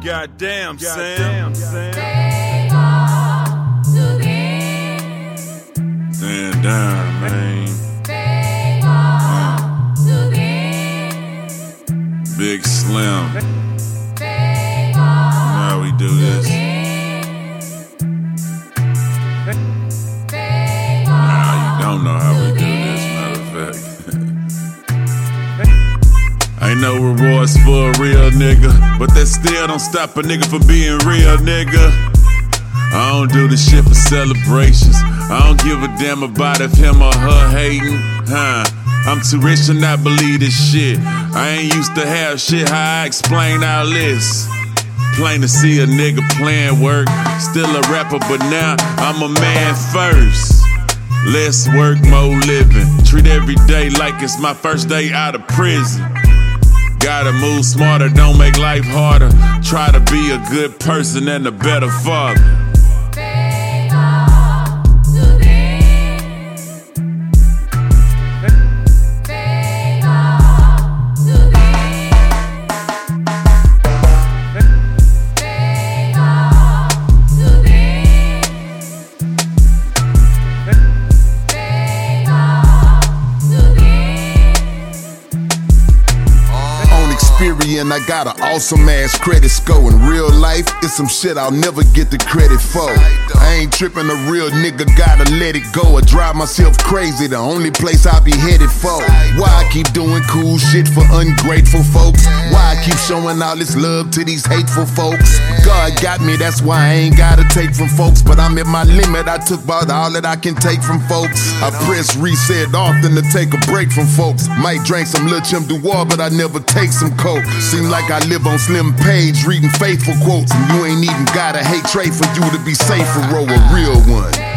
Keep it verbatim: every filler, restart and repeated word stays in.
Goddamn, Sam. Stay on to the end. Stand down, man. Stay on to the end. Big Slim. Stay on How we do this? Stay on. Nah, you don't know how we do this, matter of fact. Ain't no rewards for a real nigga, but that still don't stop a nigga from being real, nigga. I don't do this shit for celebrations. I don't give a damn about if him or her hating, huh? I'm too rich to not believe this shit. I ain't used to have shit how I explain all this. Plain to see a nigga playing work, still a rapper, but now I'm a man first. Less work, more living. Treat every day like it's my first day out of prison. Gotta move smarter, don't make life harder. Try to be a good person and a better father. Stay on to the end. Stay on to the end. Stay on to the end. Stay on to the end. On Experian, I got an awesome ass credit score. In real life, it's some shit I'll never get the credit for. I ain't tripping, a real nigga gotta let it go. I drive myself crazy, the only place I be headed for. Why I keep doing cool shit for ungrateful folks? Why I keep showing all this love to these hateful folks? God got me, that's why I ain't gotta take from folks. But I'm at my limit, I took about all that I can take from folks. I press reset often to take a break from folks. Might drink some Lil Chim Duar, but I never take some coke. Seem like I live on Slim Page, reading faithful quotes. And you ain't even gotta hate Trey for you to be safer, or a real one.